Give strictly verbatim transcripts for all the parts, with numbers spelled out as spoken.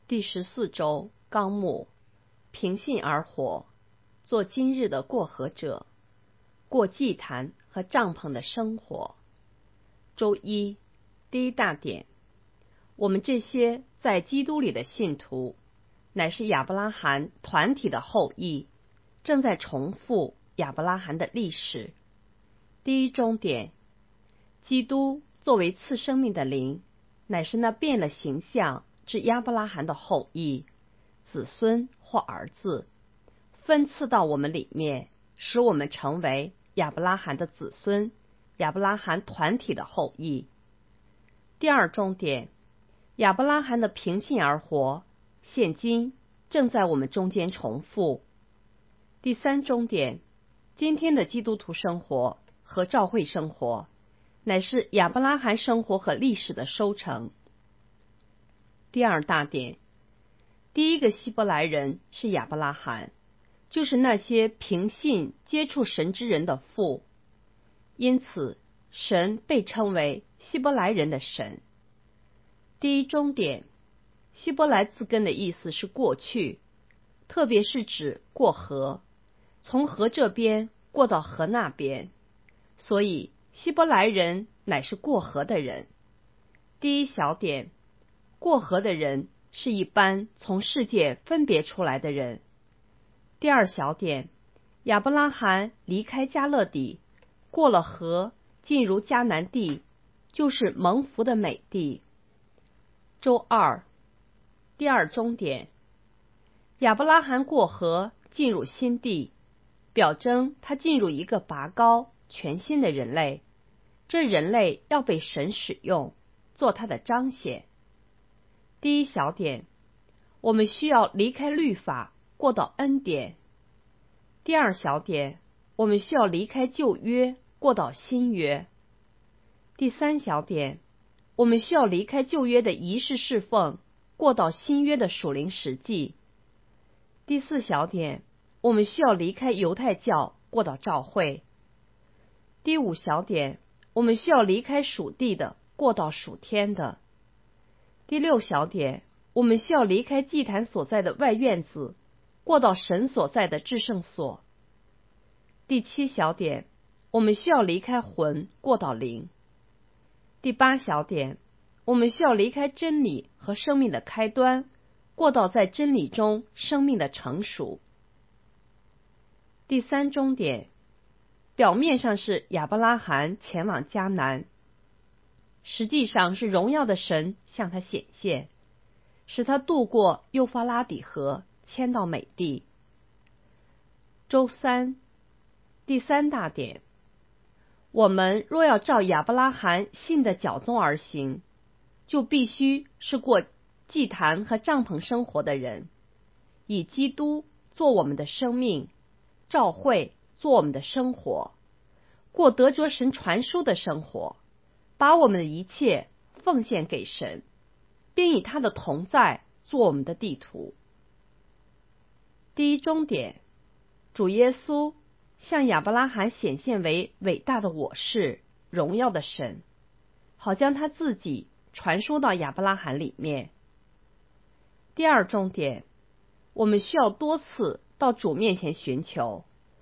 第十四周纲目：凭信而活，做今日的过河者，过祭坛和帐篷的生活。周一，第一大点：我们这些在基督里的信徒，乃是亚伯拉罕团体的后裔，正在重复亚伯拉罕的历史。第一中点：基督作为赐生命的灵，乃是那变了形象之亚伯拉罕的后裔、子孙或儿子，分赐到我们里面，使我们成为亚伯拉罕的子孙，亚伯拉罕团体的后裔。第二中点：亚伯拉罕的凭信而活，现今正在我们中间重复。第三中点：今天的基督徒生活和教会生活，乃是亚伯拉罕生活和历史的收成。第二大点：第一个希伯来人是亚伯拉罕，就是那些凭信接触神之人的父，因此神被称为希伯来人的神。第一中点：希伯来字根的意思是过去，特别是指过河，从河这边过到河那边，所以希伯来人乃是过河的人。第一小点：过河的人是一般从世界分别出来的人。第二小点：亚伯拉罕离开迦勒底，过了河，进入迦南地，就是蒙福的美地。周二，第二中点：亚伯拉罕过河进入新地，表征他进入一个拔高全新的人类，这人类要被神使用，做他的彰显。第一小点：我们需要离开律法，过到恩典。第二小点：我们需要离开旧约，过到新约。第三小点：我们需要离开旧约的仪式侍奉，过到新约的属灵实际。第四小点：我们需要离开犹太教，过到教会。第五小点：我们需要离开属地的，过到属天的。第六小点：我们需要离开祭坛所在的外院子，过到神所在的至圣所。第七小点：我们需要离开魂，过到灵。第八小点：我们需要离开真理和生命的开端，过到在真理中生命的成熟。第三中点：表面上是亚伯拉罕前往迦南，实际上是荣耀的神向他显现，使他渡过幼发拉底河，迁到美地。周三，第三大点：我们若要照亚伯拉罕信的脚踪而行，就必须是过祭坛和帐篷生活的人，以基督做我们的生命，教会做我们的生活，过得着神传输的生活，把我们的一切奉献给神，并以他的同在做我们的地图。第一中点：主耶稣向亚伯拉罕显现为伟大的我是，荣耀的神，好将他自己传输到亚伯拉罕里面。第二重点：我们需要多次到主面前寻求。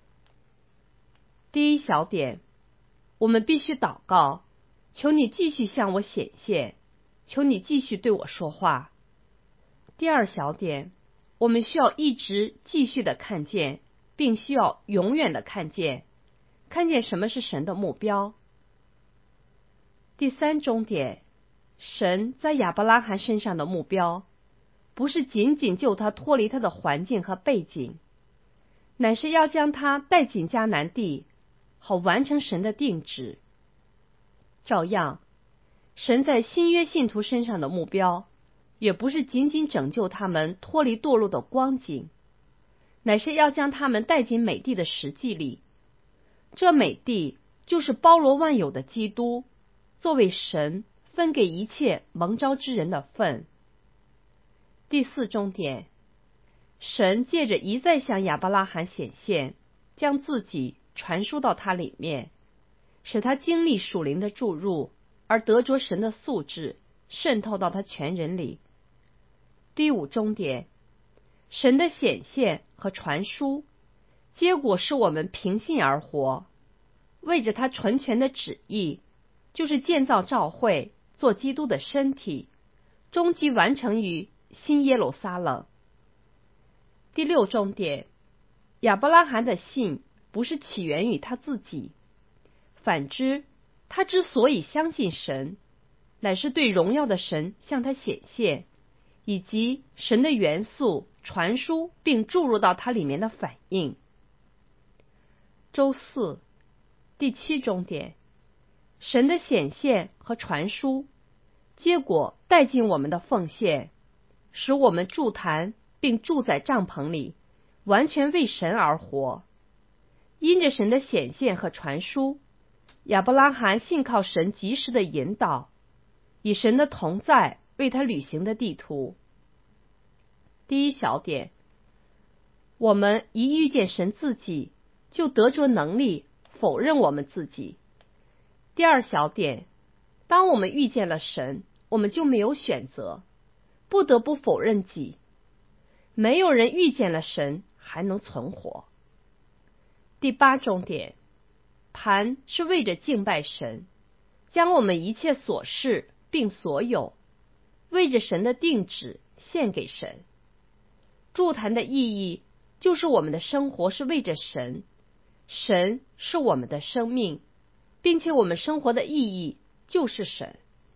第一小点：我们必须祷告，求你继续向我显现，求你继续对我说话。第二小点：我们需要一直继续的看见，并需要永远的看见，看见什么是神的目标。第三中点：神在亚伯拉罕身上的目标，不是仅仅救他脱离他的环境和背景，乃是要将他带进迦南地，好完成神的定旨。照样，神在新约信徒身上的目标，也不是仅仅拯救他们脱离堕落的光景，乃是要将他们带进美地的实际里。这美地就是包罗万有的基督，作为神分给一切蒙召之人的份。第四重点：神借着一再向亚伯拉罕显现，将自己传输到他里面，使他经历属灵的注入，而得着神的素质，渗透到他全人里。 第五中点，神的显现和传输，结果是我们凭信而活，为着他纯全的旨意，就是建造教会，做基督的身体，终极完成于新耶路撒冷。第六重点，亚伯拉罕的信不是起源于他自己，反之，他之所以相信神，乃是对荣耀的神向他显现，以及神的元素传输并注入到他里面的反应。周四，第七重点，神的显现和传输，结果带进我们的奉献，使我们筑坛并住在帐篷里，完全为神而活。因着神的显现和传输，亚伯拉罕信靠神及时的引导，以神的同在为他履行的地图。第一小点，我们一遇见神自己，就得着能力否认我们自己。第二小点，当我们遇见了神，我们就没有选择，不得不否认己。没有人遇见了神还能存活。第八重点，坛是为着敬拜神，将我们一切所事并所有，为着神的定旨献给神。筑坛的意义就是我们的生活是为着神，神是我们的生命，并且我们生活的意义就是神。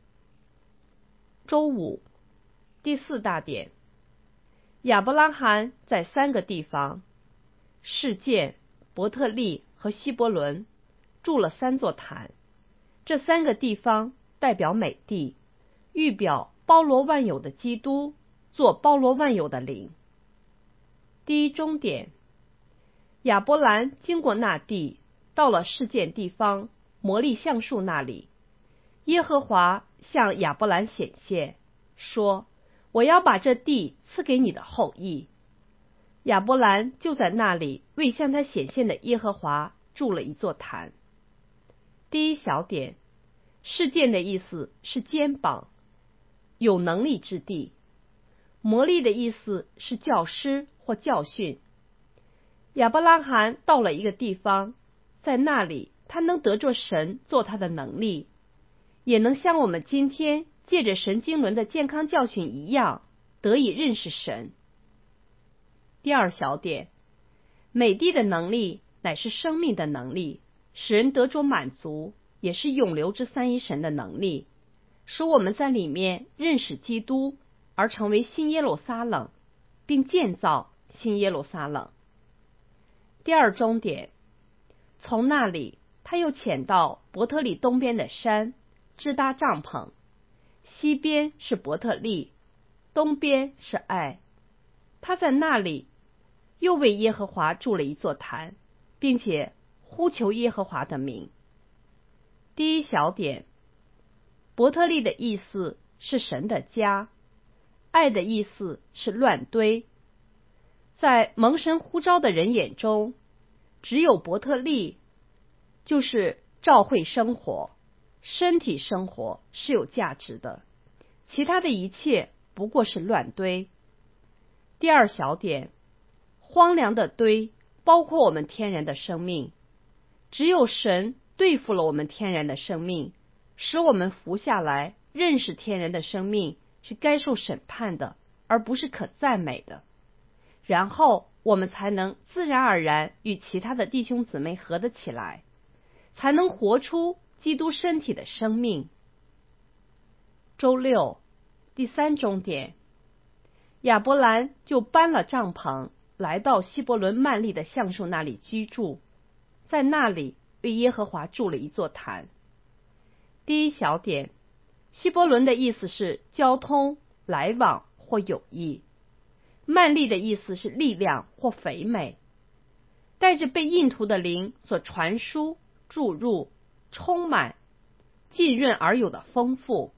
周五，第四大点，亚伯拉罕在三个地方示剑、伯特利和希伯伦筑了三座坛，这三个地方代表美地，预表包罗万有的基督做包罗万有的灵。第一终点，亚伯兰经过那地，到了示剑地方摩利橡树那里，耶和华向亚伯兰显现，说：我要把这地赐给你的后裔。亚伯兰就在那里为向他显现的耶和华筑了一座坛。第一小点，示剑的意思是肩膀，有能力之地。摩利的意思是教师或教训。亚伯拉罕到了一个地方，在那里他能得着神做他的能力，也能像我们今天借着神经纶的健康教训一样，得以认识神。第二小点，美地的能力乃是生命的能力，使人得着满足，也是永留之三一神的能力，使我们在里面认识基督，而成为新耶路撒冷，并建造新耶路撒冷。第二终点，从那里他又潜到伯特利东边的山，支搭帐篷，西边是伯特利，东边是爱。他在那里又为耶和华筑了一座坛，并且呼求耶和华的名。第一小点，伯特利的意思是神的家，爱的意思是乱堆。在蒙神呼召的人眼中，只有伯特利就是教会生活，身体生活是有价值的，其他的一切不过是乱堆。第二小点，荒凉的堆包括我们天然的生命，只有神对付了我们天然的生命，使我们服下来，认识天然的生命是该受审判的，而不是可赞美的。然后我们才能自然而然与其他的弟兄姊妹合得起来，才能活出基督身体的生命。周六，第三终点，亚伯兰就搬了帐篷，来到希伯伦曼利的橡树那里居住，在那里为耶和华筑了一座坛。第一小点，希伯伦的意思是交通、来往或友谊。曼利的意思是力量或肥美，带着被印图的灵所传输、注入、充满、浸润而有的丰富。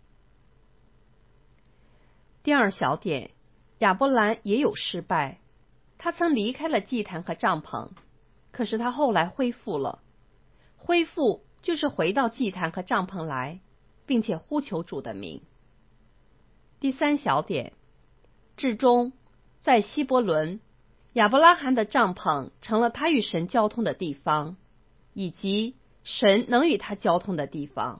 第二小点，亚伯兰也有失败，他曾离开了祭坛和帐篷，可是他后来恢复了。恢复就是回到祭坛和帐篷来，并且呼求主的名。第三小点， 至终，在希伯伦，亚伯拉罕的帐篷成了他与神交通的地方，以及神能与他交通的地方。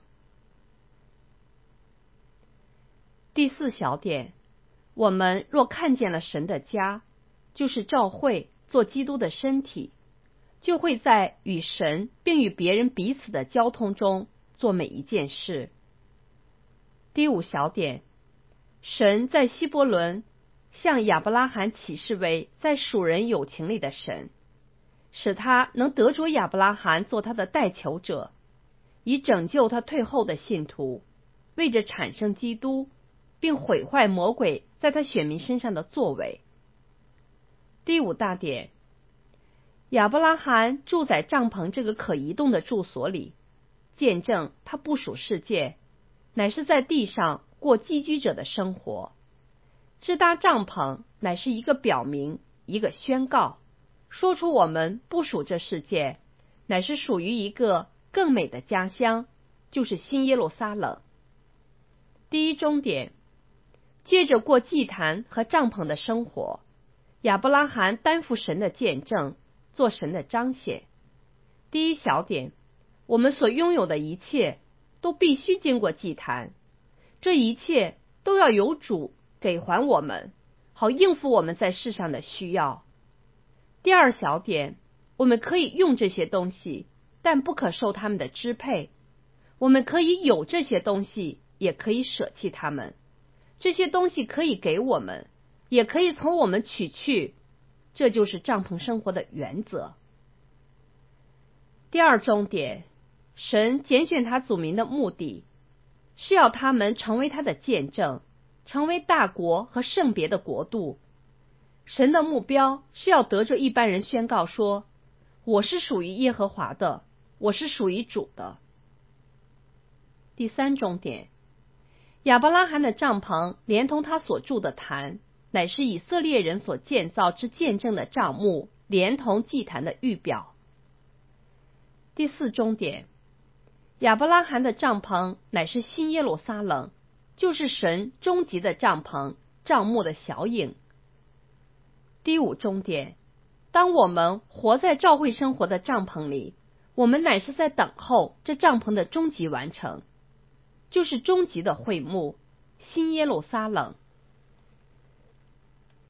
第四小点，我们若看见了神的家，就是教会做基督的身体，就会在与神并与别人彼此的交通中做每一件事。第五小点，神在希伯伦向亚伯拉罕启示为在属人友情里的神，使他能得着亚伯拉罕做他的代求者，以拯救他退后的信徒，为着产生基督，并毁坏魔鬼在他选民身上的作为。第五大点，亚伯拉罕住在帐篷这个可移动的住所里，见证他不属世界，乃是在地上过寄居者的生活。支搭帐篷乃是一个表明，一个宣告，说出我们不属这世界，乃是属于一个更美的家乡，就是新耶路撒冷。第一终点，接着过祭坛和帐篷的生活，亚伯拉罕担负神的见证，做神的彰显。第一小点，我们所拥有的一切都必须经过祭坛，这一切都要由主给还我们，好应付我们在世上的需要。第二小点，我们可以用这些东西，但不可受他们的支配。我们可以有这些东西，也可以舍弃它们。这些东西可以给我们，也可以从我们取去，这就是帐篷生活的原则。第二终点，神拣选他祖民的目的，是要他们成为他的见证，成为大国和圣别的国度。神的目标是要得着一般人宣告说，我是属于耶和华的，我是属于主的。第三终点，亚伯拉罕的帐篷连同他所住的坛，乃是以色列人所建造之见证的帐幕，连同祭坛的预表。第四终点，亚伯拉罕的帐篷乃是新耶路撒冷，就是神终极的帐篷，帐幕的小影。第五终点，当我们活在教会生活的帐篷里，我们乃是在等候这帐篷的终极完成，就是终极的会幕，新耶路撒冷。